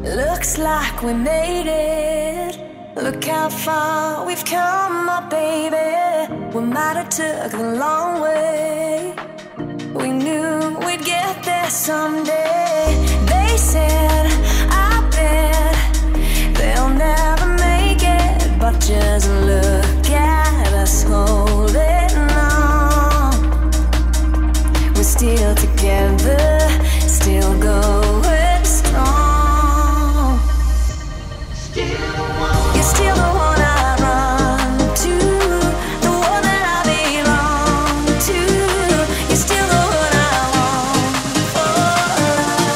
Looks like we made it. Look how far we've come, my baby. We might have took the long way. We knew we'd get there someday. They said, I bet they'll never make it, but just look at us holding on. We're still together, still going strong. You're still the one I run to, the one that I belong to. You're still the one I want for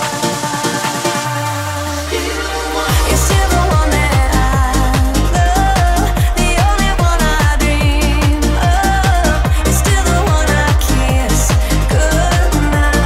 life. You're still the one that I love, the only one I dream of. You're still the one I kiss goodnight.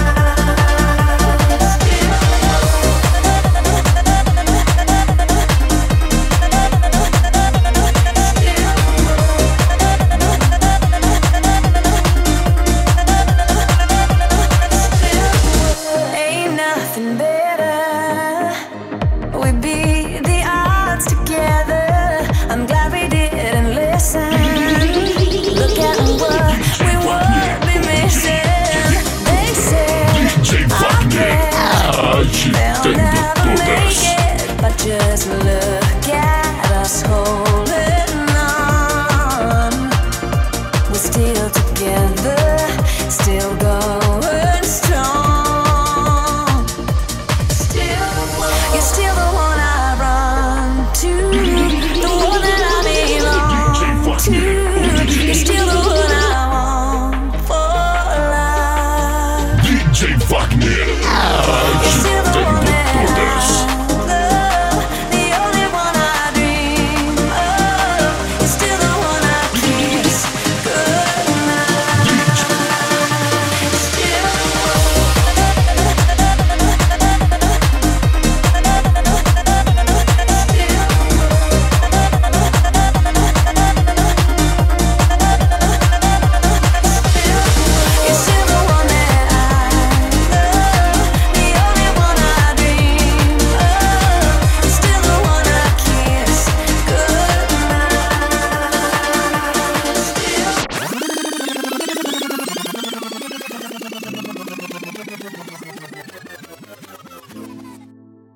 Ain't nothing better. We beat the odds together. I'm glad we didn't listen. Look at what we would be missing. They said, I guess they'll never make it, but just look at us holding on. We're still together, still going strong. You're still the one